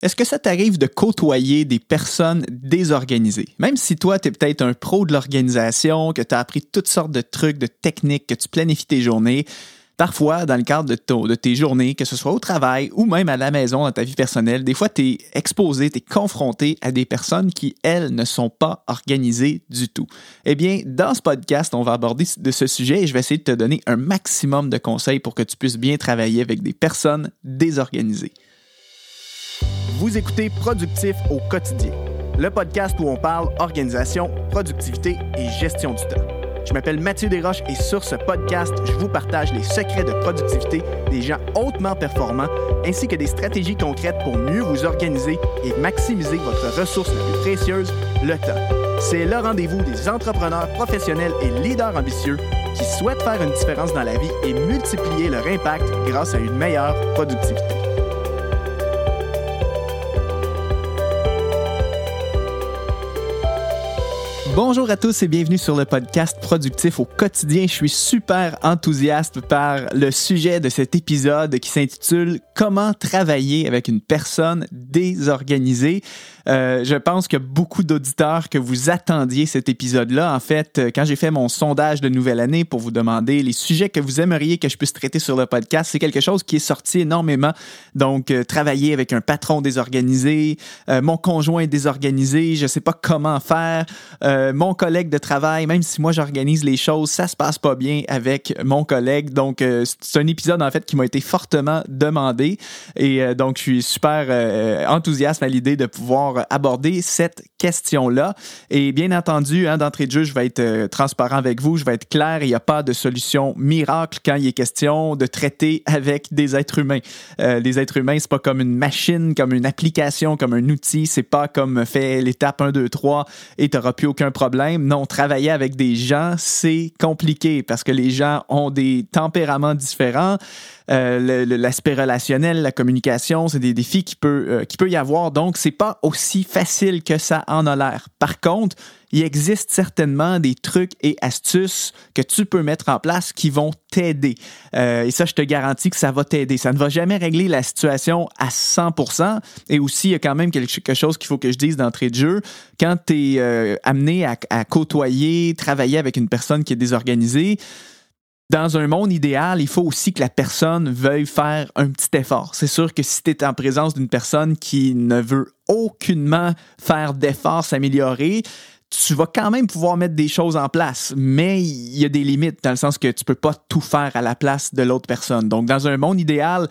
Est-ce que ça t'arrive de côtoyer des personnes désorganisées? Même si toi, tu es peut-être un pro de l'organisation, que tu as appris toutes sortes de trucs, de techniques, que tu planifies tes journées, parfois, dans le cadre de tes journées, que ce soit au travail ou même à la maison, dans ta vie personnelle, des fois, tu es exposé, tu es confronté à des personnes qui, elles, ne sont pas organisées du tout. Eh bien, dans ce podcast, on va aborder de ce sujet et je vais essayer de te donner un maximum de conseils pour que tu puisses bien travailler avec des personnes désorganisées. Vous écoutez Productif au quotidien, le podcast où on parle organisation, productivité et gestion du temps. Je m'appelle Mathieu Desroches et sur ce podcast, je vous partage les secrets de productivité des gens hautement performants ainsi que des stratégies concrètes pour mieux vous organiser et maximiser votre ressource la plus précieuse, le temps. C'est le rendez-vous des entrepreneurs professionnels et leaders ambitieux qui souhaitent faire une différence dans la vie et multiplier leur impact grâce à une meilleure productivité. Bonjour à tous et bienvenue sur le podcast Productif au quotidien. Je suis super enthousiaste par le sujet de cet épisode qui s'intitule « Comment travailler avec une personne désorganisée ». Je pense qu'il y a beaucoup d'auditeurs que vous attendiez cet épisode-là. En fait, quand j'ai fait mon sondage de nouvelle année pour vous demander les sujets que vous aimeriez que je puisse traiter sur le podcast, c'est quelque chose qui est sorti énormément. Donc, travailler avec un patron désorganisé, mon conjoint désorganisé, je ne sais pas comment faire, mon collègue de travail, même si moi j'organise les choses, ça se passe pas bien avec mon collègue. Donc, c'est un épisode en fait qui m'a été fortement demandé et donc je suis super enthousiaste à l'idée de pouvoir aborder cette question-là. Et bien entendu, d'entrée de jeu, je vais être transparent avec vous, je vais être clair, il n'y a pas de solution miracle quand il est question de traiter avec des êtres humains. Les êtres humains, c'est pas comme une machine, comme une application, comme un outil, c'est pas comme fait l'étape 1, 2, 3 et tu n'auras plus aucun problème. Non, travailler avec des gens, c'est compliqué parce que les gens ont des tempéraments différents. L'aspect relationnel, la communication, c'est des défis qui peut y avoir. Donc, c'est pas aussi facile que ça en a l'air. Par contre, il existe certainement des trucs et astuces que tu peux mettre en place qui vont t'aider. Et ça, je te garantis que ça va t'aider. Ça ne va jamais régler la situation à 100%. Et aussi, il y a quand même quelque chose qu'il faut que je dise d'entrée de jeu. Quand tu es amené à côtoyer, travailler avec une personne qui est désorganisée, dans un monde idéal, il faut aussi que la personne veuille faire un petit effort. C'est sûr que si tu es en présence d'une personne qui ne veut aucunement faire d'efforts, s'améliorer, tu vas quand même pouvoir mettre des choses en place, mais il y a des limites dans le sens que tu peux pas tout faire à la place de l'autre personne. Donc, dans un monde idéal,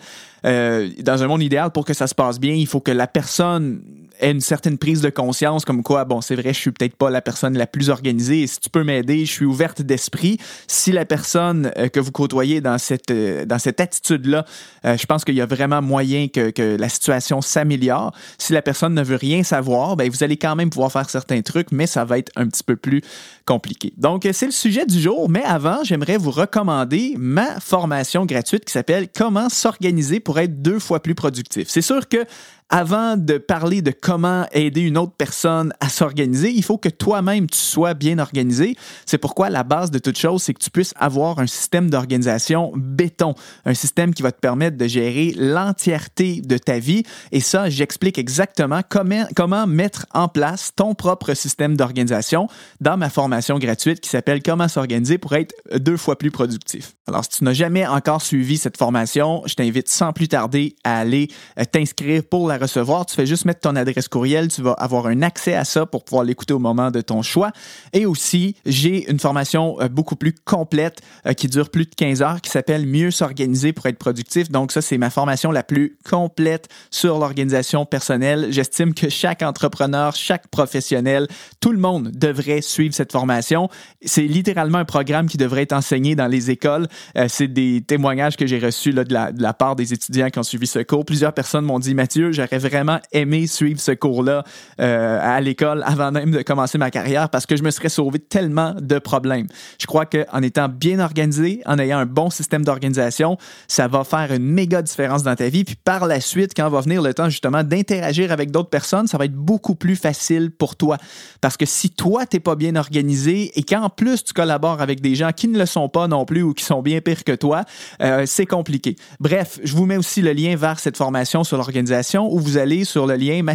pour que ça se passe bien, il faut que la personne ait une certaine prise de conscience comme quoi, bon, c'est vrai, je suis peut-être pas la personne la plus organisée et si tu peux m'aider, je suis ouverte d'esprit. Si la personne que vous côtoyez dans cette attitude-là, je pense qu'il y a vraiment moyen que la situation s'améliore. Si la personne ne veut rien savoir, ben vous allez quand même pouvoir faire certains trucs, mais ça va être un petit peu plus compliqué. Donc, c'est le sujet du jour, mais avant, j'aimerais vous recommander ma formation gratuite qui s'appelle « Comment s'organiser pour être 2 fois plus productif ». C'est sûr que avant de parler de comment aider une autre personne à s'organiser, il faut que toi-même, tu sois bien organisé. C'est pourquoi la base de toute chose, c'est que tu puisses avoir un système d'organisation béton, un système qui va te permettre de gérer l'entièreté de ta vie. Et ça, j'explique exactement comment mettre en place ton propre système d'organisation dans ma formation gratuite qui s'appelle « Comment s'organiser pour être 2 fois plus productif ». Alors, si tu n'as jamais encore suivi cette formation, je t'invite sans plus tarder à aller t'inscrire pour la recevoir. Tu fais juste mettre ton adresse courriel, tu vas avoir un accès à ça pour pouvoir l'écouter au moment de ton choix. Et aussi, j'ai une formation beaucoup plus complète qui dure plus de 15 heures qui s'appelle « Mieux s'organiser pour être productif ». Donc ça, c'est ma formation la plus complète sur l'organisation personnelle. J'estime que chaque entrepreneur, chaque professionnel, tout le monde devrait suivre cette formation. C'est littéralement un programme qui devrait être enseigné dans les écoles. C'est des témoignages que j'ai reçus là, de la part des étudiants qui ont suivi ce cours. Plusieurs personnes m'ont dit « Mathieu, j'aurais vraiment aimé suivre ce cours-là à l'école avant même de commencer ma carrière parce que je me serais sauvé tellement de problèmes. » Je crois qu'en étant bien organisé, en ayant un bon système d'organisation, ça va faire une méga différence dans ta vie. Puis par la suite, quand va venir le temps justement d'interagir avec d'autres personnes, ça va être beaucoup plus facile pour toi. Parce que si toi, tu n'es pas bien organisé et qu'en plus, tu collabores avec des gens qui ne le sont pas non plus ou qui sont bien pires que toi, c'est compliqué. Bref, je vous mets aussi le lien vers cette formation sur l'organisation ou vous allez sur le lien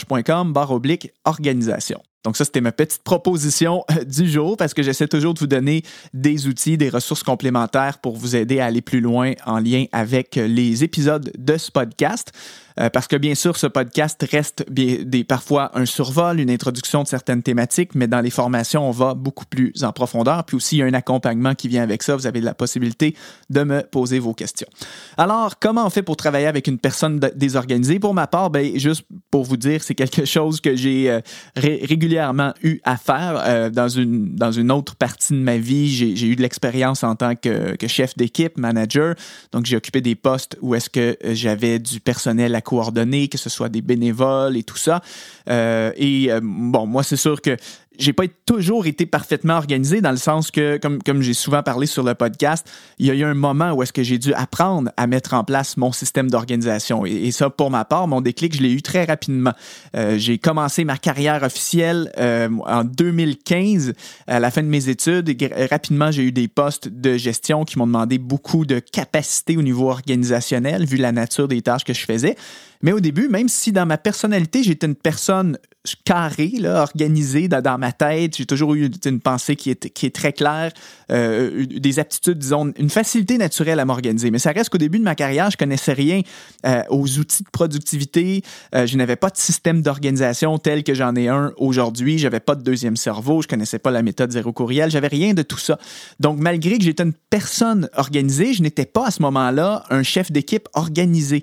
mathieuderoche.com/organisation. Donc ça, c'était ma petite proposition du jour parce que j'essaie toujours de vous donner des outils, des ressources complémentaires pour vous aider à aller plus loin en lien avec les épisodes de ce podcast. Parce que bien sûr, ce podcast reste parfois un survol, une introduction de certaines thématiques, mais dans les formations, on va beaucoup plus en profondeur. Puis aussi, il y a un accompagnement qui vient avec ça. Vous avez la possibilité de me poser vos questions. Alors, comment on fait pour travailler avec une personne désorganisée? Pour ma part, juste pour vous dire, c'est quelque chose que j'ai régulièrement eu à faire. Dans une autre partie de ma vie, j'ai eu de l'expérience en tant que chef d'équipe, manager. Donc, j'ai occupé des postes où est-ce que j'avais du personnel à coordonner, que ce soit des bénévoles et tout ça. Moi, c'est sûr que j'ai pas toujours été parfaitement organisé dans le sens que, comme j'ai souvent parlé sur le podcast, il y a eu un moment où est-ce que j'ai dû apprendre à mettre en place mon système d'organisation. Et ça, pour ma part, mon déclic, je l'ai eu très rapidement. J'ai commencé ma carrière officielle en 2015, à la fin de mes études. Et rapidement, j'ai eu des postes de gestion qui m'ont demandé beaucoup de capacité au niveau organisationnel, vu la nature des tâches que je faisais. Mais au début, même si dans ma personnalité, j'étais une personne carrée, là, organisée dans ma tête, j'ai toujours eu une pensée qui est très claire, des aptitudes, disons, une facilité naturelle à m'organiser. Mais ça reste qu'au début de ma carrière, je connaissais rien aux outils de productivité. Je n'avais pas de système d'organisation tel que j'en ai un aujourd'hui. Je n'avais pas de deuxième cerveau. Je ne connaissais pas la méthode zéro courriel. J'avais rien de tout ça. Donc, malgré que j'étais une personne organisée, je n'étais pas à ce moment-là un chef d'équipe organisé.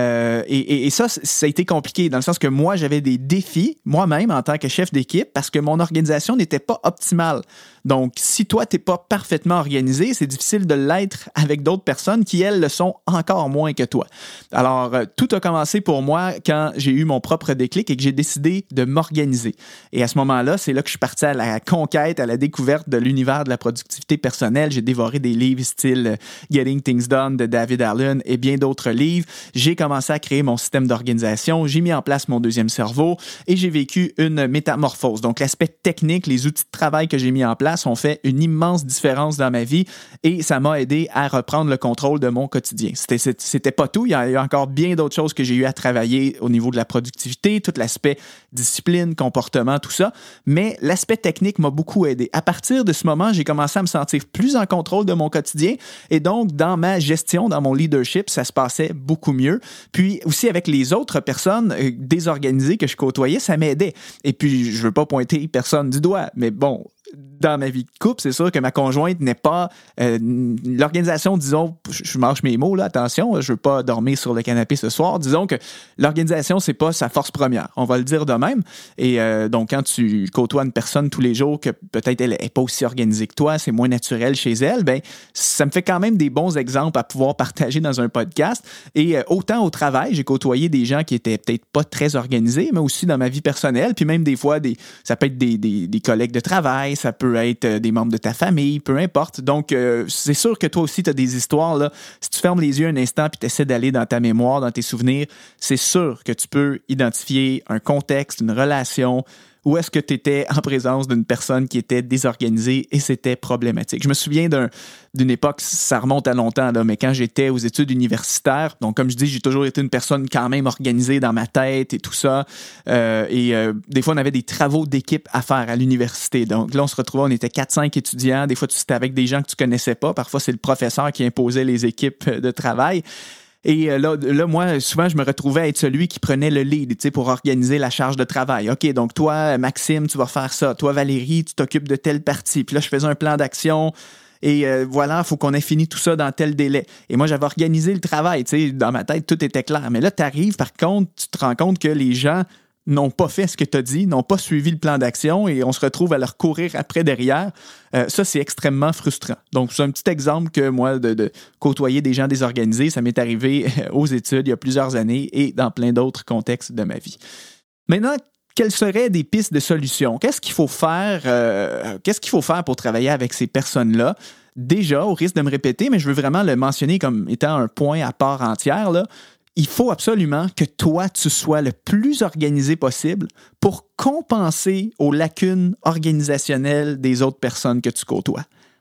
Et ça a été compliqué dans le sens que moi, j'avais des défis moi-même en tant que chef d'équipe parce que mon organisation n'était pas optimale. Donc, si toi, tu n'es pas parfaitement organisé, c'est difficile de l'être avec d'autres personnes qui, elles, le sont encore moins que toi. Alors, tout a commencé pour moi quand j'ai eu mon propre déclic et que j'ai décidé de m'organiser. Et à ce moment-là, c'est là que je suis parti à la conquête, à la découverte de l'univers de la productivité personnelle. J'ai dévoré des livres style Getting Things Done de David Allen et bien d'autres livres. J'ai commencé à créer mon système d'organisation. J'ai mis en place mon deuxième cerveau et j'ai vécu une métamorphose. Donc, l'aspect technique, les outils de travail que j'ai mis en place ont fait une immense différence dans ma vie et ça m'a aidé à reprendre le contrôle de mon quotidien. C'était pas tout. Il y a encore bien d'autres choses que j'ai eu à travailler au niveau de la productivité, tout l'aspect discipline, comportement, tout ça. Mais l'aspect technique m'a beaucoup aidé. À partir de ce moment, j'ai commencé à me sentir plus en contrôle de mon quotidien et donc, dans ma gestion, dans mon leadership, ça se passait beaucoup mieux. Puis aussi, avec les autres personnes désorganisées que je côtoyais, ça m'aidait. Et puis, je veux pas pointer personne du doigt, mais bon, dans ma vie de couple, c'est sûr que ma conjointe n'est pas l'organisation, disons, je mâche mes mots là, attention, je veux pas dormir sur le canapé ce soir. Disons que l'organisation, c'est pas sa force première. On va le dire de même. Et donc, quand tu côtoies une personne tous les jours que peut-être elle est pas aussi organisée que toi, c'est moins naturel chez elle, ben ça me fait quand même des bons exemples à pouvoir partager dans un podcast. Et autant au travail, j'ai côtoyé des gens qui étaient peut-être pas très organisés, mais aussi dans ma vie personnelle. Puis même des fois, ça peut être des collègues de travail, ça peut être des membres de ta famille, peu importe. Donc, c'est sûr que toi aussi, tu as des histoires. Là. Si tu fermes les yeux un instant puis tu essaies d'aller dans ta mémoire, dans tes souvenirs, c'est sûr que tu peux identifier un contexte, une relation, où est-ce que tu étais en présence d'une personne qui était désorganisée et c'était problématique. Je me souviens d'une époque, ça remonte à longtemps, là, mais quand j'étais aux études universitaires, donc comme je dis, j'ai toujours été une personne quand même organisée dans ma tête et tout ça. Des fois, on avait des travaux d'équipe à faire à l'université. Donc là, on se retrouvait, on était 4-5 étudiants. Des fois, c'était avec des gens que tu connaissais pas. Parfois, c'est le professeur qui imposait les équipes de travail. Et là, moi, souvent, je me retrouvais à être celui qui prenait le lead, tu sais, pour organiser la charge de travail. OK, donc toi, Maxime, tu vas faire ça. Toi, Valérie, tu t'occupes de telle partie. Puis là, je faisais un plan d'action. Et voilà, il faut qu'on ait fini tout ça dans tel délai. Et moi, j'avais organisé le travail, tu sais, dans ma tête, tout était clair. Mais là, tu arrives, par contre, tu te rends compte que les gens n'ont pas fait ce que tu as dit, n'ont pas suivi le plan d'action et on se retrouve à leur courir après derrière. Ça, c'est extrêmement frustrant. Donc, c'est un petit exemple que moi, de côtoyer des gens désorganisés, ça m'est arrivé aux études il y a plusieurs années et dans plein d'autres contextes de ma vie. Maintenant, quelles seraient des pistes de solutions? Qu'est-ce qu'il faut faire pour travailler avec ces personnes-là? Déjà, au risque de me répéter, mais je veux vraiment le mentionner comme étant un point à part entière, là, il faut absolument que toi, tu sois le plus organisé possible pour compenser aux lacunes organisationnelles des autres personnes que tu côtoies.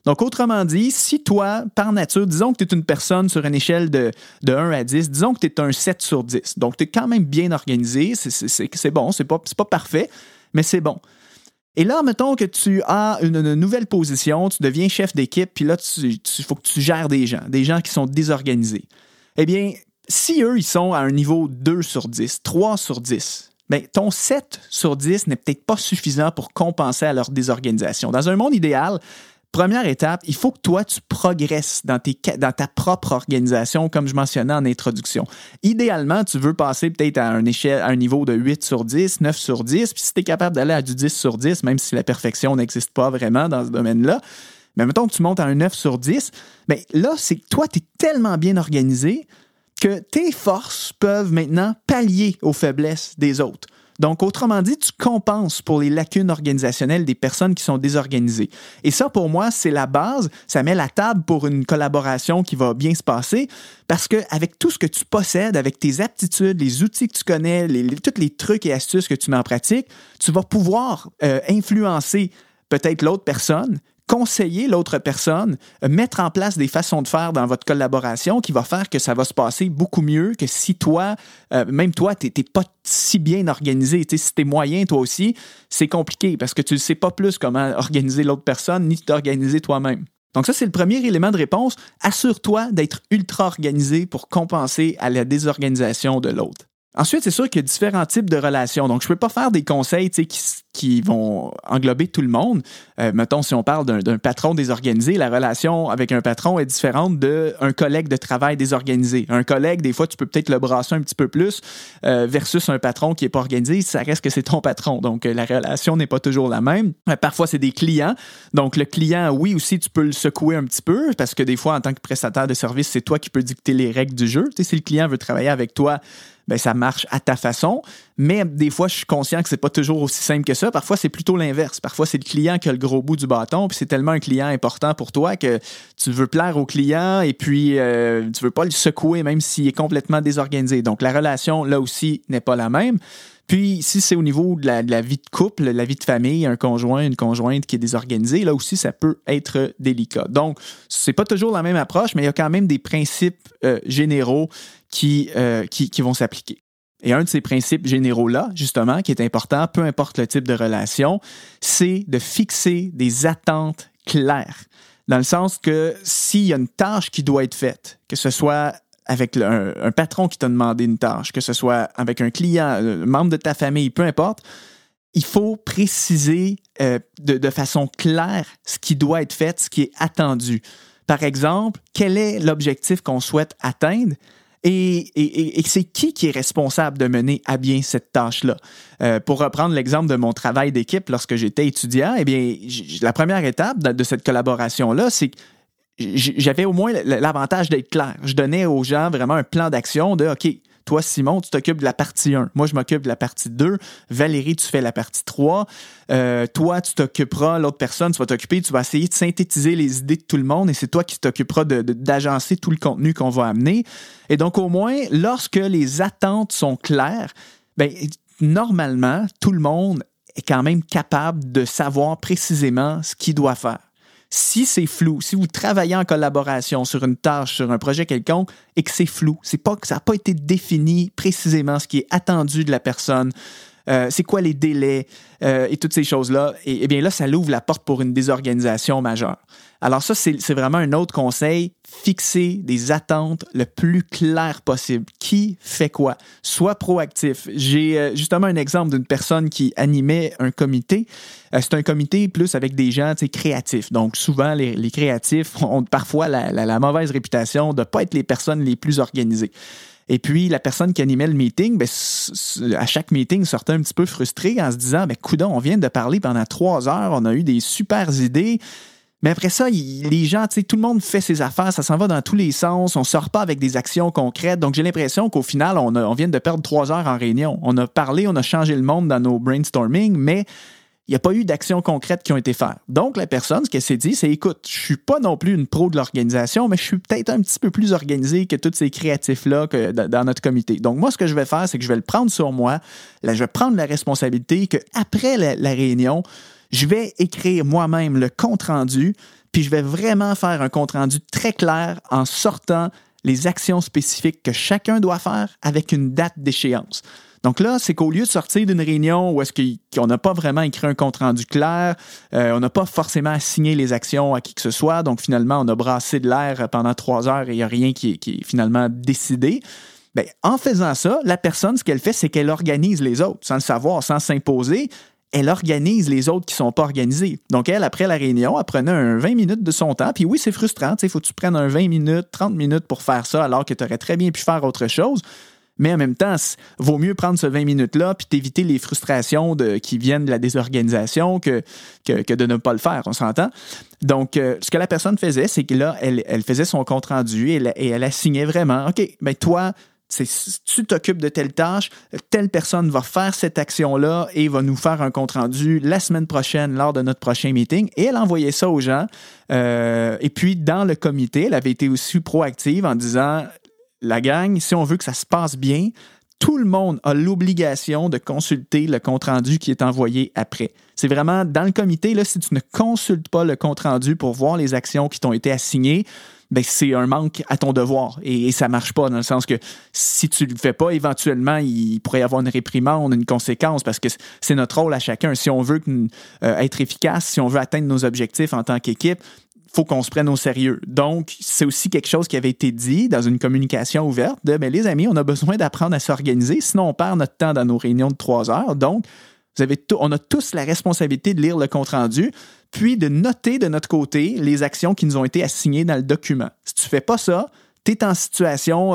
Donc, autrement dit, si toi, par nature, disons que tu es une personne sur une échelle de 1 à 10, disons que tu es un 7 sur 10. Donc, tu es quand même bien organisé, c'est bon, c'est pas parfait, mais c'est bon. Et là, mettons que tu as une nouvelle position, tu deviens chef d'équipe, puis là, il faut que tu gères des gens qui sont désorganisés. Eh bien, si eux, ils sont à un niveau 2 sur 10, 3 sur 10, bien, ton 7 sur 10 n'est peut-être pas suffisant pour compenser à leur désorganisation. Dans un monde idéal, première étape, il faut que toi, tu progresses dans ta propre organisation, comme je mentionnais en introduction. Idéalement, tu veux passer peut-être à un niveau de 8 sur 10, 9 sur 10, puis si tu es capable d'aller à du 10 sur 10, même si la perfection n'existe pas vraiment dans ce domaine-là, mais mettons que tu montes à un 9 sur 10, bien là, c'est que toi, tu es tellement bien organisé que tes forces peuvent maintenant pallier aux faiblesses des autres. Donc, autrement dit, tu compenses pour les lacunes organisationnelles des personnes qui sont désorganisées. Et ça, pour moi, c'est la base. Ça met la table pour une collaboration qui va bien se passer parce qu'avec tout ce que tu possèdes, avec tes aptitudes, les outils que tu connais, tous les trucs et astuces que tu mets en pratique, tu vas pouvoir influencer peut-être l'autre personne, conseiller l'autre personne, mettre en place des façons de faire dans votre collaboration qui va faire que ça va se passer beaucoup mieux que si toi, même toi, tu n'es pas si bien organisé. Si tu es moyen, toi aussi, c'est compliqué parce que tu ne sais pas plus comment organiser l'autre personne ni t'organiser toi-même. Donc ça, c'est le premier élément de réponse. Assure-toi d'être ultra organisé pour compenser à la désorganisation de l'autre. Ensuite, c'est sûr qu'il y a différents types de relations. Donc, je ne peux pas faire des conseils qui vont englober tout le monde. Mettons, si on parle d'un patron désorganisé, la relation avec un patron est différente d'un collègue de travail désorganisé. Un collègue, des fois, tu peux peut-être le brasser un petit peu plus versus un patron qui n'est pas organisé. Ça reste que c'est ton patron. Donc, la relation n'est pas toujours la même. Parfois, c'est des clients. Donc, le client, oui, aussi, tu peux le secouer un petit peu parce que des fois, en tant que prestataire de service, c'est toi qui peux dicter les règles du jeu. Si le client veut travailler avec toi, bien, ça marche à ta façon. Mais des fois, je suis conscient que c'est pas toujours aussi simple que ça. Parfois, c'est plutôt l'inverse. Parfois, c'est le client qui a le gros bout du bâton, puis c'est tellement un client important pour toi que tu veux plaire au client et puis tu veux pas le secouer même s'il est complètement désorganisé. Donc, la relation, là aussi, n'est pas la même. Puis, si c'est au niveau de la vie de couple, la vie de famille, un conjoint, une conjointe qui est désorganisée, là aussi, ça peut être délicat. Donc, c'est pas toujours la même approche, mais il y a quand même des principes généraux qui vont s'appliquer. Et un de ces principes généraux-là, justement, qui est important, peu importe le type de relation, c'est de fixer des attentes claires. Dans le sens que s'il y a une tâche qui doit être faite, que ce soit avec un patron qui t'a demandé une tâche, que ce soit avec un client, un membre de ta famille, peu importe, il faut préciser de façon claire ce qui doit être fait, ce qui est attendu. Par exemple, quel est l'objectif qu'on souhaite atteindre et c'est qui est responsable de mener à bien cette tâche-là. Pour reprendre l'exemple de mon travail d'équipe lorsque j'étais étudiant, eh bien, la première étape de cette collaboration-là, c'est que j'avais au moins l'avantage d'être clair. Je donnais aux gens vraiment un plan d'action de « OK, toi, Simon, tu t'occupes de la partie 1. Moi, je m'occupe de la partie 2. Valérie, tu fais la partie 3. Toi, tu t'occuperas, l'autre personne, tu vas t'occuper, tu vas essayer de synthétiser les idées de tout le monde et c'est toi qui t'occuperas d'agencer tout le contenu qu'on va amener. » Et donc, au moins, lorsque les attentes sont claires, bien, normalement, tout le monde est quand même capable de savoir précisément ce qu'il doit faire. Si c'est flou, si vous travaillez en collaboration sur une tâche, sur un projet quelconque et que c'est flou, ça n'a pas été défini précisément ce qui est attendu de la personne, c'est quoi les délais et toutes ces choses-là, et bien là, ça l'ouvre la porte pour une désorganisation majeure. Alors ça, c'est vraiment un autre conseil, fixer des attentes le plus clair possible. Qui fait quoi? Sois proactif. J'ai justement un exemple d'une personne qui animait un comité. C'est un comité plus avec des gens créatifs. Donc souvent, les créatifs ont parfois la mauvaise réputation de ne pas être les personnes les plus organisées. Et puis, la personne qui animait le meeting, à chaque meeting, sortait un petit peu frustrée en se disant « coudonc, on vient de parler pendant 3 heures, on a eu des super idées. » Mais après ça, les gens, tout le monde fait ses affaires, ça s'en va dans tous les sens, on ne sort pas avec des actions concrètes. Donc, j'ai l'impression qu'au final, on vient de perdre 3 heures en réunion. On a parlé, on a changé le monde dans nos brainstorming, mais il n'y a pas eu d'actions concrètes qui ont été faites. Donc, la personne, ce qu'elle s'est dit, c'est, écoute, je ne suis pas non plus une pro de l'organisation, mais je suis peut-être un petit peu plus organisé que tous ces créatifs-là dans notre comité. Donc, moi, ce que je vais faire, c'est que je vais le prendre sur moi. Là, je vais prendre la responsabilité qu'après la réunion, je vais écrire moi-même le compte-rendu, puis je vais vraiment faire un compte-rendu très clair en sortant les actions spécifiques que chacun doit faire avec une date d'échéance. Donc là, c'est qu'au lieu de sortir d'une réunion où est-ce qu'on n'a pas vraiment écrit un compte-rendu clair, on n'a pas forcément assigné les actions à qui que ce soit, donc finalement, on a brassé de l'air pendant 3 heures et il n'y a rien qui est finalement décidé. Bien, en faisant ça, la personne, ce qu'elle fait, c'est qu'elle organise les autres, sans le savoir, sans s'imposer. Elle organise les autres qui ne sont pas organisés. Donc, elle, après la réunion, elle prenait un 20 minutes de son temps. Puis oui, c'est frustrant. Il faut que tu prennes un 20 minutes, 30 minutes pour faire ça, alors que tu aurais très bien pu faire autre chose. Mais en même temps, il vaut mieux prendre ce 20 minutes-là puis t'éviter les frustrations qui viennent de la désorganisation que de ne pas le faire, on s'entend? Donc, ce que la personne faisait, c'est que là, elle faisait son compte-rendu et elle assignait vraiment, OK, bien toi, tu t'occupes de telle tâche, telle personne va faire cette action-là et va nous faire un compte-rendu la semaine prochaine lors de notre prochain meeting. Et elle envoyait ça aux gens. Et puis, dans le comité, elle avait été aussi proactive en disant... La gang, si on veut que ça se passe bien, tout le monde a l'obligation de consulter le compte-rendu qui est envoyé après. C'est vraiment dans le comité, là, si tu ne consultes pas le compte-rendu pour voir les actions qui t'ont été assignées, ben, c'est un manque à ton devoir et ça ne marche pas dans le sens que si tu ne le fais pas, éventuellement, il pourrait y avoir une réprimande, une conséquence parce que c'est notre rôle à chacun. Si on veut être efficace, si on veut atteindre nos objectifs en tant qu'équipe, faut qu'on se prenne au sérieux. Donc, c'est aussi quelque chose qui avait été dit dans une communication ouverte de, bien, les amis, on a besoin d'apprendre à s'organiser, sinon on perd notre temps dans nos réunions de 3 heures. Donc, on a tous la responsabilité de lire le compte-rendu, puis de noter de notre côté les actions qui nous ont été assignées dans le document. Si tu ne fais pas ça, tu es en situation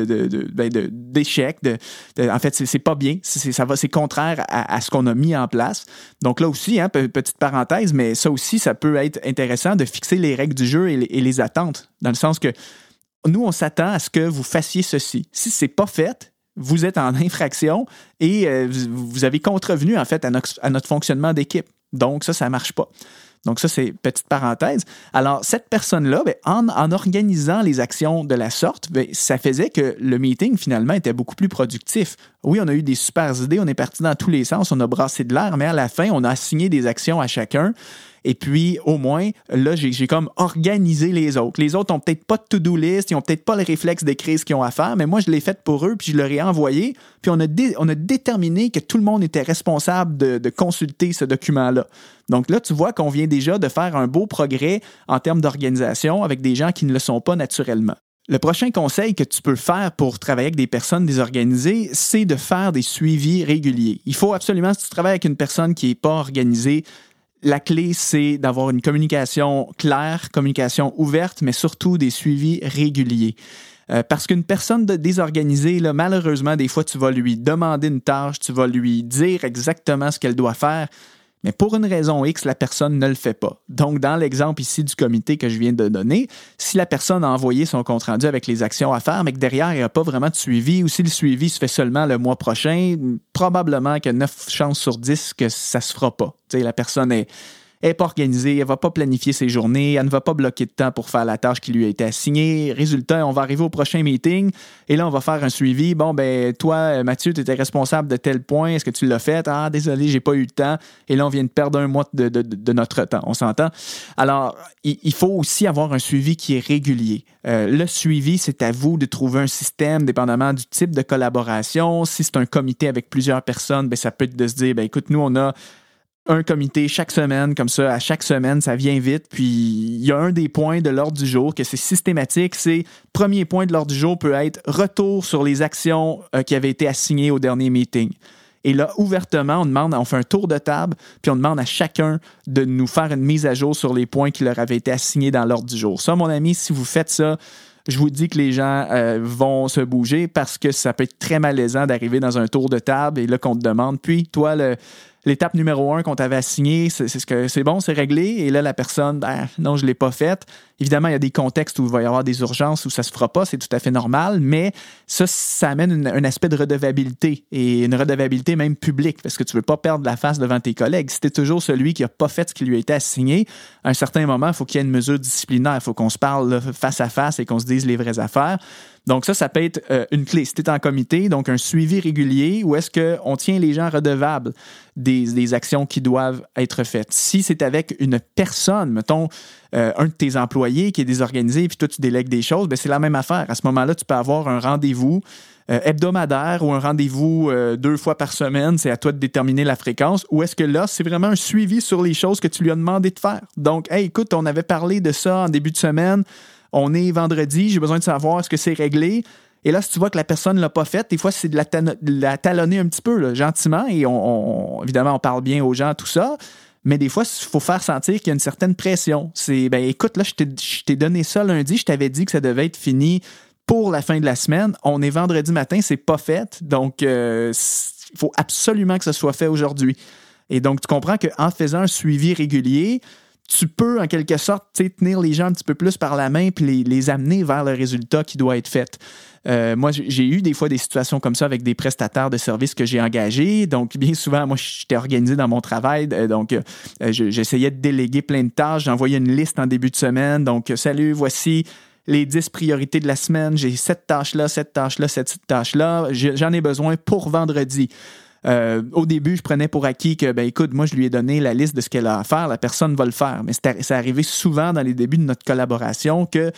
d'échec. En fait, c'est pas bien. C'est contraire à ce qu'on a mis en place. Donc là aussi, petite parenthèse, mais ça aussi, ça peut être intéressant de fixer les règles du jeu et les attentes. Dans le sens que nous, on s'attend à ce que vous fassiez ceci. Si ce n'est pas fait, vous êtes en infraction et vous avez contrevenu, en fait, à notre fonctionnement d'équipe. Donc ça ne marche pas. Donc ça, c'est petite parenthèse. Alors, cette personne-là, bien, en organisant les actions de la sorte, bien, ça faisait que le meeting, finalement, était beaucoup plus productif. Oui, on a eu des super idées, on est parti dans tous les sens, on a brassé de l'air, mais à la fin, on a assigné des actions à chacun. Et puis, au moins, là, j'ai comme organisé les autres. Les autres n'ont peut-être pas de to-do list, ils n'ont peut-être pas le réflexe d'écrire ce qu'ils ont à faire, mais moi, je l'ai fait pour eux, puis je leur ai envoyé. Puis on a déterminé que tout le monde était responsable de consulter ce document-là. Donc là, tu vois qu'on vient déjà de faire un beau progrès en termes d'organisation avec des gens qui ne le sont pas naturellement. Le prochain conseil que tu peux faire pour travailler avec des personnes désorganisées, c'est de faire des suivis réguliers. Il faut absolument, si tu travailles avec une personne qui n'est pas organisée, la clé, c'est d'avoir une communication claire, communication ouverte, mais surtout des suivis réguliers. Parce qu'une personne désorganisée, là, malheureusement, des fois, tu vas lui demander une tâche, tu vas lui dire exactement ce qu'elle doit faire, mais pour une raison X, la personne ne le fait pas. Donc, dans l'exemple ici du comité que je viens de donner, si la personne a envoyé son compte-rendu avec les actions à faire, mais que derrière, il n'y a pas vraiment de suivi, ou si le suivi se fait seulement le mois prochain, probablement qu'il y a 9 chances sur 10 que ça ne se fera pas. Tu sais, la personne n'est pas organisée, elle ne va pas planifier ses journées, elle ne va pas bloquer de temps pour faire la tâche qui lui a été assignée. Résultat, on va arriver au prochain meeting et là, on va faire un suivi. Bon, ben toi, Mathieu, tu étais responsable de tel point. Est-ce que tu l'as fait? Ah, désolé, j'ai pas eu le temps. Et là, on vient de perdre un mois de notre temps. On s'entend? Alors, il faut aussi avoir un suivi qui est régulier. Le suivi, c'est à vous de trouver un système dépendamment du type de collaboration. Si c'est un comité avec plusieurs personnes, ben ça peut être de se dire, ben écoute, nous, on a un comité chaque semaine, comme ça, à chaque semaine, ça vient vite. Puis, il y a un des points de l'ordre du jour que c'est systématique. Premier point de l'ordre du jour peut être retour sur les actions qui avaient été assignées au dernier meeting. Et là, ouvertement, on fait un tour de table, puis on demande à chacun de nous faire une mise à jour sur les points qui leur avaient été assignés dans l'ordre du jour. Ça, mon ami, si vous faites ça, je vous dis que les gens vont se bouger parce que ça peut être très malaisant d'arriver dans un tour de table et là qu'on te demande, puis toi, l'étape numéro 1 qu'on t'avait assignée, c'est bon, c'est réglé. Et là, la personne, non, je ne l'ai pas faite. Évidemment, il y a des contextes où il va y avoir des urgences où ça ne se fera pas, c'est tout à fait normal, mais ça amène un aspect de redevabilité et une redevabilité même publique parce que tu ne veux pas perdre la face devant tes collègues. Si tu es toujours celui qui n'a pas fait ce qui lui a été assigné, à un certain moment, il faut qu'il y ait une mesure disciplinaire, il faut qu'on se parle là, face à face et qu'on se dise les vraies affaires. Donc ça peut être une clé. Si tu es en comité, donc un suivi régulier où est-ce qu'on tient les gens redevables des actions qui doivent être faites. Si c'est avec une personne, mettons, un de tes employés qui est désorganisé puis toi, tu délègues des choses, bien, c'est la même affaire. À ce moment-là, tu peux avoir un rendez-vous hebdomadaire ou un rendez-vous 2 fois par semaine. C'est à toi de déterminer la fréquence. Ou est-ce que là, c'est vraiment un suivi sur les choses que tu lui as demandé de faire? Donc, hey, écoute, on avait parlé de ça en début de semaine. On est vendredi, j'ai besoin de savoir est-ce que c'est réglé. Et là, si tu vois que la personne ne l'a pas fait, des fois, c'est de la talonner un petit peu, là, gentiment. Et évidemment, on parle bien aux gens, tout ça. Mais des fois, il faut faire sentir qu'il y a une certaine pression. C'est, écoute, là, je t'ai donné ça lundi, je t'avais dit que ça devait être fini pour la fin de la semaine. On est vendredi matin, c'est pas fait. Donc, il faut absolument que ça soit fait aujourd'hui. Et donc, tu comprends qu'en faisant un suivi régulier, tu peux, en quelque sorte, tenir les gens un petit peu plus par la main puis les amener vers le résultat qui doit être fait. Moi, j'ai eu des fois des situations comme ça avec des prestataires de services que j'ai engagés. Donc, bien souvent, moi, j'étais organisé dans mon travail. Donc, j'essayais de déléguer plein de tâches. J'envoyais une liste en début de semaine. Donc, salut, voici les 10 priorités de la semaine. J'ai cette tâche-là, cette tâche-là, cette tâche-là. J'en ai besoin pour vendredi. Au début, je prenais pour acquis que, écoute, moi, je lui ai donné la liste de ce qu'elle a à faire, la personne va le faire. Mais c'est arrivé souvent dans les débuts de notre collaboration que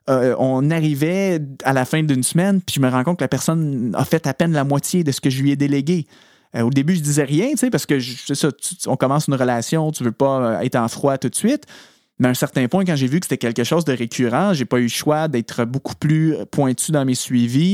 on arrivait à la fin d'une semaine, puis je me rends compte que la personne a fait à peine la moitié de ce que je lui ai délégué. Au début, je disais rien, parce que c'est ça, on commence une relation, tu veux pas être en froid tout de suite. Mais à un certain point, quand j'ai vu que c'était quelque chose de récurrent, j'ai pas eu le choix d'être beaucoup plus pointu dans mes suivis.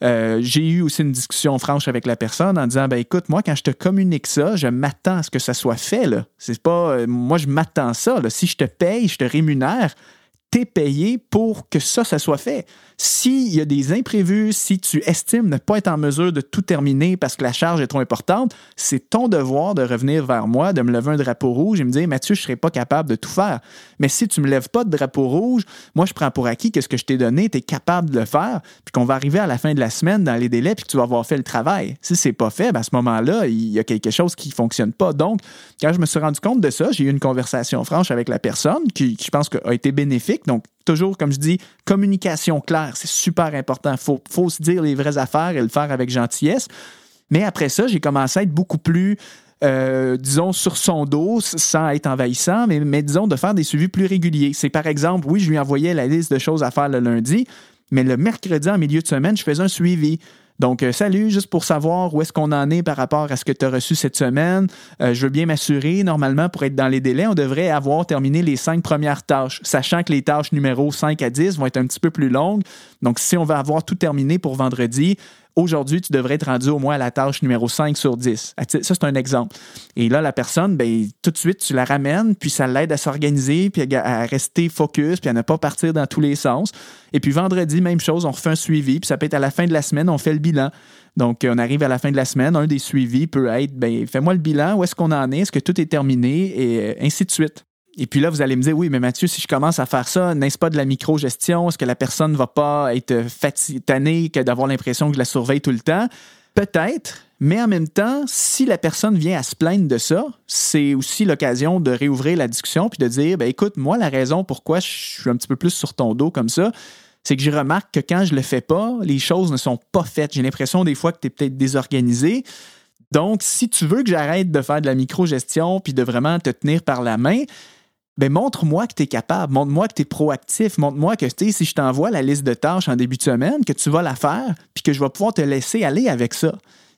J'ai eu aussi une discussion franche avec la personne en disant, écoute, moi, quand je te communique ça, je m'attends à ce que ça soit fait, là. C'est pas, moi, je m'attends à ça, là. Si je te paye, je te rémunère, t'es payé pour que ça soit fait. S'il y a des imprévus, si tu estimes ne pas être en mesure de tout terminer parce que la charge est trop importante, c'est ton devoir de revenir vers moi, de me lever un drapeau rouge et me dire « Mathieu, je ne serai pas capable de tout faire. » Mais si tu ne me lèves pas de drapeau rouge, moi, je prends pour acquis que ce que je t'ai donné, tu es capable de le faire, puis qu'on va arriver à la fin de la semaine dans les délais, puis que tu vas avoir fait le travail. Si ce n'est pas fait, à ce moment-là, il y a quelque chose qui ne fonctionne pas. Donc, quand je me suis rendu compte de ça, j'ai eu une conversation franche avec la personne qui je pense, a été bénéfique. Donc, toujours, comme je dis, communication claire, c'est super important. Il faut se dire les vraies affaires et le faire avec gentillesse. Mais après ça, j'ai commencé à être beaucoup plus, disons, sur son dos, sans être envahissant, mais disons, de faire des suivis plus réguliers. C'est par exemple, oui, je lui envoyais la liste de choses à faire le lundi, mais le mercredi, en milieu de semaine, je faisais un suivi. Donc, salut, juste pour savoir où est-ce qu'on en est par rapport à ce que tu as reçu cette semaine. Je veux bien m'assurer, normalement, pour être dans les délais, on devrait avoir terminé les 5 premières tâches, sachant que les tâches numéro 5 à 10 vont être un petit peu plus longues. Donc, si on va avoir tout terminé pour vendredi, aujourd'hui, tu devrais être rendu au moins à la tâche numéro 5 sur 10. Ça, c'est un exemple. Et là, la personne, tout de suite, tu la ramènes, puis ça l'aide à s'organiser, puis à rester focus, puis à ne pas partir dans tous les sens. Et puis vendredi, même chose, on refait un suivi, puis ça peut être à la fin de la semaine, on fait le bilan. Donc, on arrive à la fin de la semaine, un des suivis peut être, fais-moi le bilan, où est-ce qu'on en est, est-ce que tout est terminé, et ainsi de suite. Et puis là, vous allez me dire, oui, mais Mathieu, si je commence à faire ça, n'est-ce pas de la micro-gestion? Est-ce que la personne ne va pas être tannée d'avoir l'impression que je la surveille tout le temps? Peut-être, mais en même temps, si la personne vient à se plaindre de ça, c'est aussi l'occasion de réouvrir la discussion puis de dire, écoute, moi, la raison pourquoi je suis un petit peu plus sur ton dos comme ça, c'est que je remarque que quand je le fais pas, les choses ne sont pas faites. J'ai l'impression des fois que tu es peut-être désorganisé. Donc, si tu veux que j'arrête de faire de la micro-gestion puis de vraiment te tenir par la main, montre-moi que tu es capable, montre-moi que tu es proactif, montre-moi que si je t'envoie la liste de tâches en début de semaine, que tu vas la faire, puis que je vais pouvoir te laisser aller avec ça.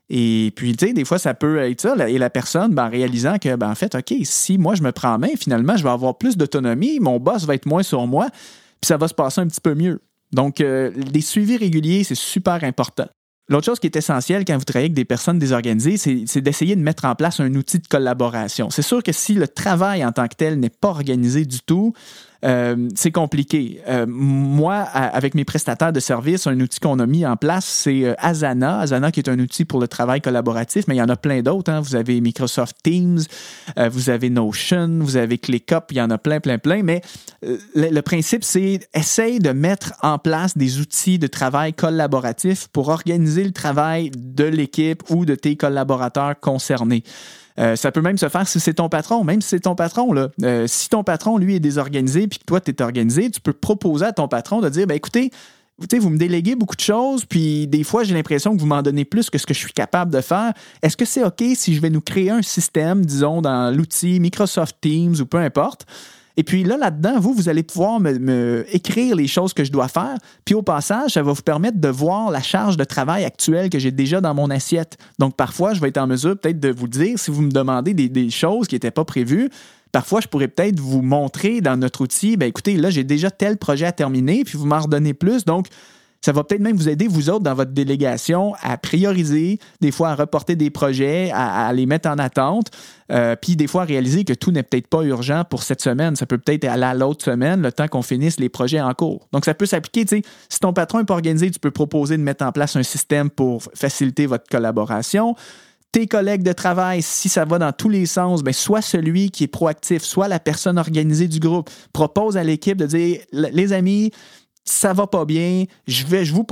Et puis, des fois, ça peut être ça. Et la personne, en réalisant que, en fait, OK, si moi, je me prends en main, finalement, je vais avoir plus d'autonomie, mon boss va être moins sur moi, puis ça va se passer un petit peu mieux. Donc, des suivis réguliers, c'est super important. L'autre chose qui est essentielle quand vous travaillez avec des personnes désorganisées, c'est d'essayer de mettre en place un outil de collaboration. C'est sûr que si le travail en tant que tel n'est pas organisé du tout, c'est compliqué. Moi, avec mes prestataires de services, un outil qu'on a mis en place, c'est Asana. Asana qui est un outil pour le travail collaboratif, mais il y en a plein d'autres. Hein. Vous avez Microsoft Teams, vous avez Notion, vous avez ClickUp, il y en a plein. Mais le principe, c'est essaye de mettre en place des outils de travail collaboratif pour organiser le travail de l'équipe ou de tes collaborateurs concernés. Ça peut même se faire si c'est ton patron. Même si c'est ton patron, là, si ton patron, lui, est désorganisé puis que toi, tu es organisé, tu peux proposer à ton patron de dire, écoutez, vous me déléguez beaucoup de choses, puis des fois, j'ai l'impression que vous m'en donnez plus que ce que je suis capable de faire. Est-ce que c'est OK si je vais nous créer un système, disons, dans l'outil Microsoft Teams ou peu importe? Et puis là-dedans, vous allez pouvoir me écrire les choses que je dois faire. Puis au passage, ça va vous permettre de voir la charge de travail actuelle que j'ai déjà dans mon assiette. Donc parfois, je vais être en mesure peut-être de vous dire, si vous me demandez des choses qui n'étaient pas prévues, parfois, je pourrais peut-être vous montrer dans notre outil, écoutez, là, j'ai déjà tel projet à terminer, puis vous m'en redonnez plus. Donc, ça va peut-être même vous aider, vous autres, dans votre délégation, à prioriser, des fois à reporter des projets, à les mettre en attente, puis des fois à réaliser que tout n'est peut-être pas urgent pour cette semaine. Ça peut peut-être aller à l'autre semaine, le temps qu'on finisse les projets en cours. Donc, ça peut s'appliquer, tu sais, si ton patron n'est pas organisé, tu peux proposer de mettre en place un système pour faciliter votre collaboration. Tes collègues de travail, si ça va dans tous les sens, soit celui qui est proactif, soit la personne organisée du groupe, propose à l'équipe de dire, les amis, ça va pas bien, je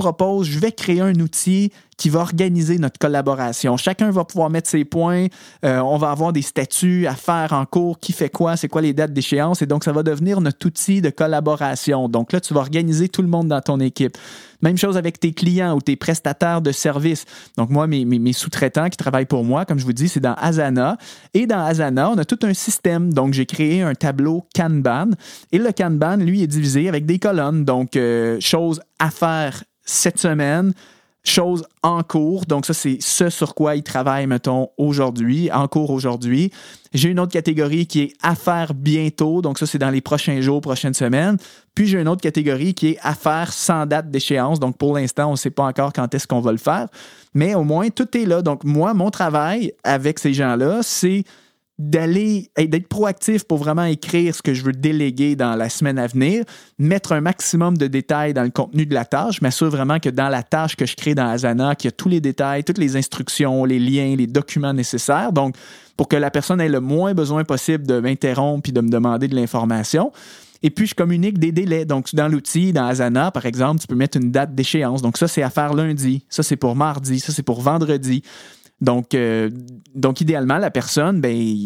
vais créer un outil qui va organiser notre collaboration. Chacun va pouvoir mettre ses points, on va avoir des statuts à faire en cours, qui fait quoi, c'est quoi les dates d'échéance, et donc ça va devenir notre outil de collaboration. Donc là, tu vas organiser tout le monde dans ton équipe. Même chose avec tes clients ou tes prestataires de services. Donc moi, mes sous-traitants qui travaillent pour moi, comme je vous dis, c'est dans Asana. Et dans Asana, on a tout un système. Donc j'ai créé un tableau Kanban. Et le Kanban, lui, est divisé avec des colonnes. Donc choses à faire cette semaine, choses en cours. Donc, ça, c'est ce sur quoi ils travaillent, mettons, aujourd'hui, en cours aujourd'hui. J'ai une autre catégorie qui est à faire bientôt. Donc, ça, c'est dans les prochains jours, prochaines semaines. Puis, j'ai une autre catégorie qui est à faire sans date d'échéance. Donc, pour l'instant, on ne sait pas encore quand est-ce qu'on va le faire. Mais au moins, tout est là. Donc, moi, mon travail avec ces gens-là, c'est d'être proactif pour vraiment écrire ce que je veux déléguer dans la semaine à venir, mettre un maximum de détails dans le contenu de la tâche. Je m'assure vraiment que dans la tâche que je crée dans Asana, qu'il y a tous les détails, toutes les instructions, les liens, les documents nécessaires. Donc, pour que la personne ait le moins besoin possible de m'interrompre et de me demander de l'information. Et puis, je communique des délais. Donc, dans l'outil, dans Asana, par exemple, tu peux mettre une date d'échéance. Donc, ça, c'est à faire lundi. Ça, c'est pour mardi. Ça, c'est pour vendredi. Donc, idéalement, la personne,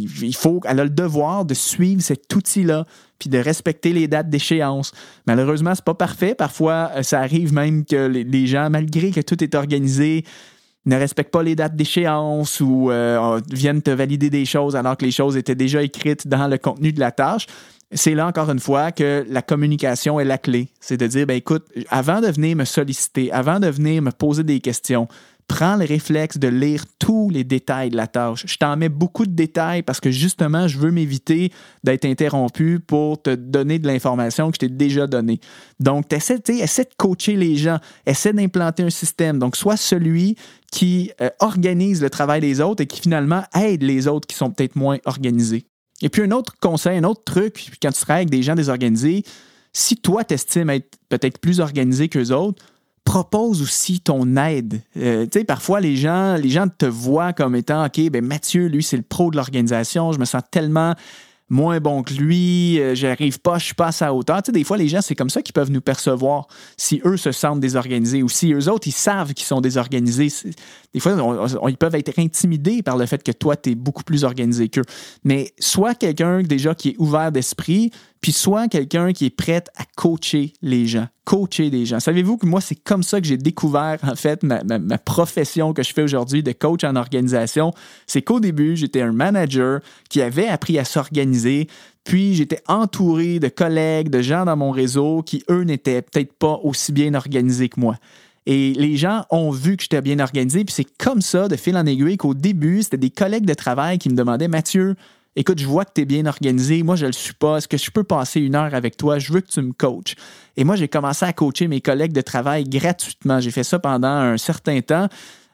elle a le devoir de suivre cet outil-là puis de respecter les dates d'échéance. Malheureusement, c'est pas parfait. Parfois, ça arrive même que les gens, malgré que tout est organisé, ne respectent pas les dates d'échéance ou viennent te valider des choses alors que les choses étaient déjà écrites dans le contenu de la tâche. C'est là, encore une fois, que la communication est la clé. C'est de dire, écoute, avant de venir me solliciter, avant de venir me poser des questions, prends le réflexe de lire tous les détails de la tâche. Je t'en mets beaucoup de détails parce que justement, je veux m'éviter d'être interrompu pour te donner de l'information que je t'ai déjà donnée. Donc, essaie de coacher les gens, essaie d'implanter un système. Donc, sois celui qui organise le travail des autres et qui finalement aide les autres qui sont peut-être moins organisés. Et puis, un autre conseil, un autre truc, quand tu travailles avec des gens désorganisés, si toi, tu estimes être peut-être plus organisé qu'eux autres, propose aussi ton aide. Parfois, les gens te voient comme étant, OK, Mathieu, lui, c'est le pro de l'organisation, je me sens tellement moins bon que lui, j'arrive pas, je suis pas à sa hauteur. Des fois, les gens, c'est comme ça qu'ils peuvent nous percevoir si eux se sentent désorganisés ou si eux autres, ils savent qu'ils sont désorganisés. Des fois, ils peuvent être intimidés par le fait que toi, tu es beaucoup plus organisé qu'eux. Mais soit quelqu'un déjà qui est ouvert d'esprit, puis soit quelqu'un qui est prêt à coacher les gens. Coacher des gens. Savez-vous que moi, c'est comme ça que j'ai découvert, en fait, ma profession que je fais aujourd'hui de coach en organisation. C'est qu'au début, j'étais un manager qui avait appris à s'organiser, puis j'étais entouré de collègues, de gens dans mon réseau qui, eux, n'étaient peut-être pas aussi bien organisés que moi. Et les gens ont vu que j'étais bien organisé, puis c'est comme ça, de fil en aiguille, qu'au début, c'était des collègues de travail qui me demandaient « Mathieu, écoute, je vois que tu es bien organisé, moi je le suis pas, est-ce que je peux passer 1 heure avec toi, je veux que tu me coaches. » Et moi, j'ai commencé à coacher mes collègues de travail gratuitement. J'ai fait ça pendant un certain temps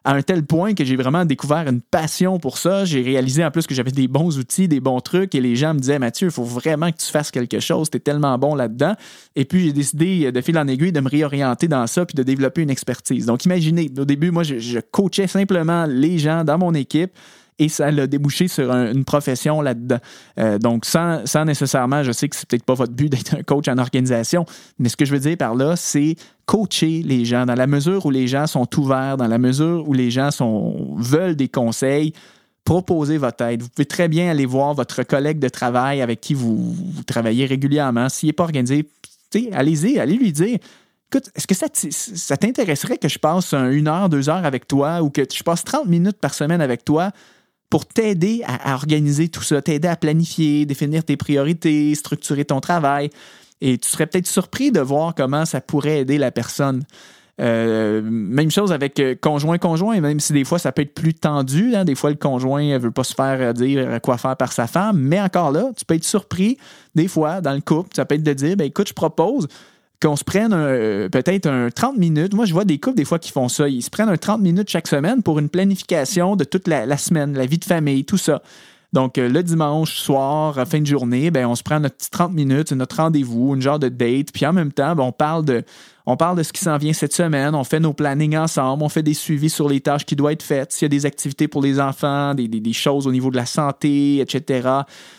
à un tel point que j'ai vraiment découvert une passion pour ça. J'ai réalisé en plus que j'avais des bons outils, des bons trucs et les gens me disaient « Mathieu, il faut vraiment que tu fasses quelque chose, t'es tellement bon là-dedans. » Et puis, j'ai décidé de fil en aiguille de me réorienter dans ça puis de développer une expertise. Donc, imaginez, au début, moi, je coachais simplement les gens dans mon équipe et ça l'a débouché sur une profession là-dedans. Donc, sans nécessairement, je sais que c'est peut-être pas votre but d'être un coach en organisation, mais ce que je veux dire par là, c'est coacher les gens dans la mesure où les gens sont ouverts, dans la mesure où les gens veulent des conseils. Proposez votre aide. Vous pouvez très bien aller voir votre collègue de travail avec qui vous travaillez régulièrement. S'il n'est pas organisé, allez-y, allez lui dire « Écoute, est-ce que ça t'intéresserait que je passe 1 heure, 2 heures avec toi ou que je passe 30 minutes par semaine avec toi pour t'aider à organiser tout ça, t'aider à planifier, définir tes priorités, structurer ton travail. » Et tu serais peut-être surpris de voir comment ça pourrait aider la personne. Même chose avec conjoint, même si des fois ça peut être plus tendu. Hein? Des fois, le conjoint ne veut pas se faire dire quoi faire par sa femme. Mais encore là, tu peux être surpris. Des fois, dans le couple, ça peut être de dire « Écoute, je propose qu'on se prenne peut-être 30 minutes. » Moi, je vois des couples des fois qui font ça. Ils se prennent 30 minutes chaque semaine pour une planification de toute la semaine, la vie de famille, tout ça. Donc, le dimanche soir, fin de journée, on se prend notre petit 30 minutes, notre rendez-vous, une genre de date. Puis en même temps, on parle de ce qui s'en vient cette semaine. On fait nos plannings ensemble. On fait des suivis sur les tâches qui doivent être faites. S'il y a des activités pour les enfants, des choses au niveau de la santé, etc.,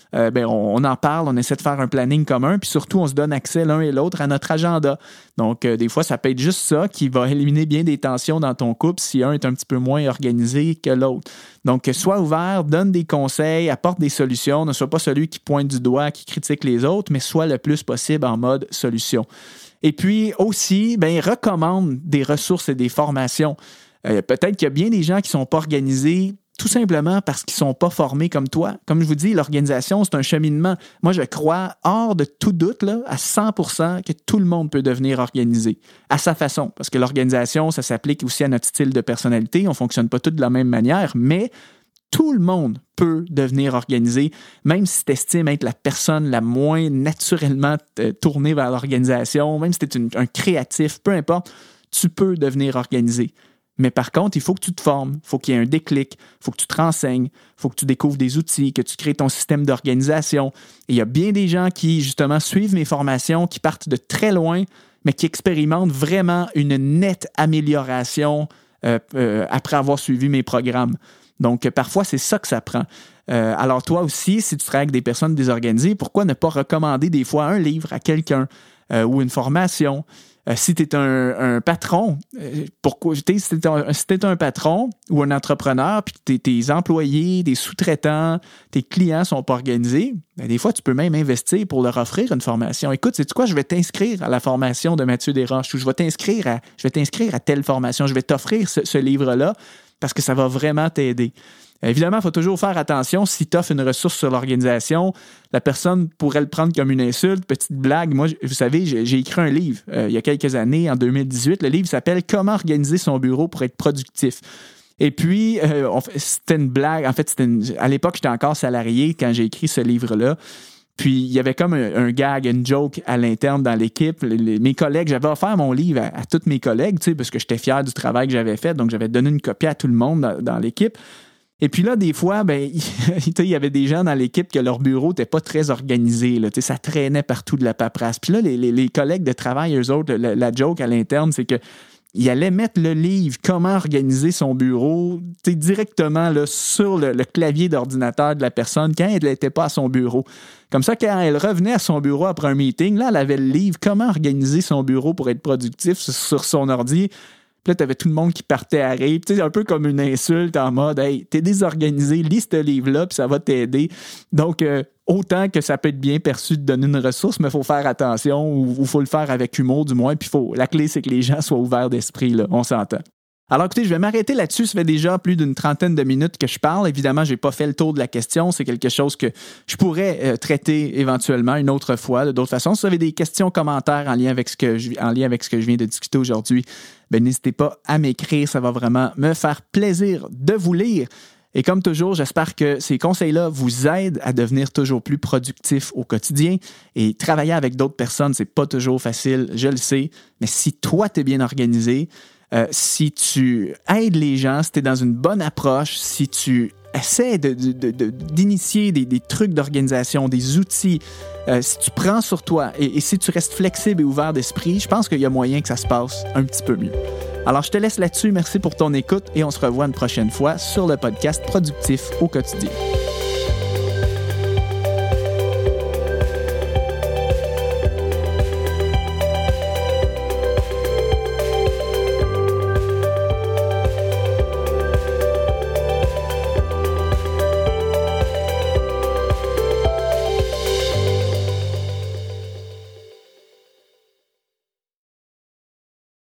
on en parle. On essaie de faire un planning commun. Puis surtout, on se donne accès l'un et l'autre à notre agenda. Donc, des fois, ça peut être juste ça qui va éliminer bien des tensions dans ton couple si un est un petit peu moins organisé que l'autre. Donc, sois ouvert, donne des conseils, apporte des solutions. Ne sois pas celui qui pointe du doigt, qui critique les autres, mais sois le plus possible en mode solution. Et puis aussi, recommande des ressources et des formations. Peut-être qu'il y a bien des gens qui ne sont pas organisés tout simplement parce qu'ils ne sont pas formés comme toi. Comme je vous dis, l'organisation, c'est un cheminement. Moi, je crois, hors de tout doute, là, à 100%, que tout le monde peut devenir organisé à sa façon. Parce que l'organisation, ça s'applique aussi à notre style de personnalité. On ne fonctionne pas tous de la même manière, mais tout le monde peut devenir organisé, même si tu estimes être la personne la moins naturellement tournée vers l'organisation, même si tu es un créatif, peu importe, tu peux devenir organisé. Mais par contre, il faut que tu te formes, il faut qu'il y ait un déclic, il faut que tu te renseignes, il faut que tu découvres des outils, que tu crées ton système d'organisation. Et il y a bien des gens qui, justement, suivent mes formations, qui partent de très loin, mais qui expérimentent vraiment une nette amélioration après avoir suivi mes programmes. Donc, parfois, c'est ça que ça prend. Alors, toi aussi, si tu travailles avec des personnes désorganisées, pourquoi ne pas recommander des fois un livre à quelqu'un ou une formation? Si tu es un patron, si tu es un patron ou un entrepreneur, puis que tes employés, tes sous-traitants, tes clients ne sont pas organisés, des fois, tu peux même investir pour leur offrir une formation. Écoute, sais-tu quoi? Je vais t'inscrire à la formation de Mathieu Desroches ou je vais t'inscrire à telle formation. Je vais t'offrir ce livre-là parce que ça va vraiment t'aider. Évidemment, il faut toujours faire attention. Si tu offres une ressource sur l'organisation, la personne pourrait le prendre comme une insulte. Petite blague, moi, vous savez, j'ai écrit un livre il y a quelques années, en 2018. Le livre s'appelle « Comment organiser son bureau pour être productif ». Et puis, c'était une blague. En fait, à l'époque, j'étais encore salarié quand j'ai écrit ce livre-là. Puis, il y avait comme un gag, une joke à l'interne dans l'équipe. Mes collègues, j'avais offert mon livre à tous mes collègues, parce que j'étais fier du travail que j'avais fait. Donc, j'avais donné une copie à tout le monde dans l'équipe. Et puis là, des fois, il y avait des gens dans l'équipe que leur bureau n'était pas très organisé. Là, ça traînait partout de la paperasse. Puis là, les collègues de travail, eux autres, la joke à l'interne, c'est qu'ils allaient mettre le livre « Comment organiser son bureau » directement là, sur le clavier d'ordinateur de la personne quand elle n'était pas à son bureau. Comme ça, quand elle revenait à son bureau après un meeting, là, elle avait le livre « Comment organiser son bureau pour être productif » sur son ordi. Puis là, tu avais tout le monde qui partait à rire. C'est un peu comme une insulte en mode « Hey, t'es désorganisé, lis ce livre-là, puis ça va t'aider. » Donc, autant que ça peut être bien perçu de donner une ressource, mais il faut faire attention ou il faut le faire avec humour du moins. Puis la clé, c'est que les gens soient ouverts d'esprit, là, on s'entend. Alors écoutez, je vais m'arrêter là-dessus. Ça fait déjà plus d'une 30aine de minutes que je parle. Évidemment, je n'ai pas fait le tour de la question. C'est quelque chose que je pourrais traiter éventuellement une autre fois, d'autres façons. Si vous avez des questions, commentaires en lien avec ce que je viens de discuter aujourd'hui, n'hésitez pas à m'écrire. Ça va vraiment me faire plaisir de vous lire. Et comme toujours, j'espère que ces conseils-là vous aident à devenir toujours plus productif au quotidien. Et travailler avec d'autres personnes, c'est pas toujours facile, je le sais. Mais si toi, tu es bien organisé, si tu aides les gens, si tu es dans une bonne approche, si tu essaies d'initier des trucs d'organisation, des outils, si tu prends sur toi et si tu restes flexible et ouvert d'esprit, je pense qu'il y a moyen que ça se passe un petit peu mieux. Alors, je te laisse là-dessus. Merci pour ton écoute et on se revoit une prochaine fois sur le podcast Productif au quotidien.